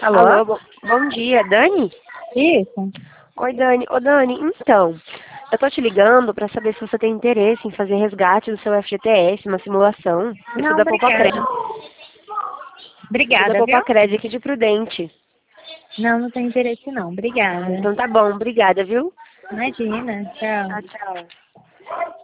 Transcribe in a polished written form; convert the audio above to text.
Alô? Alô, bom dia, Dani? Isso. Oi, Dani. Ô, Dani, então, eu tô te ligando pra saber se você tem interesse em fazer resgate do seu FGTS, uma simulação. Eu sou Não, da obrigada. Poupacred. Sou da Obrigada, viu? Poupacred aqui de Prudente. Não, não tem interesse não. Ah, Obrigada. então tá bom, obrigada, viu? Imagina. Tchau. Tchau, tchau.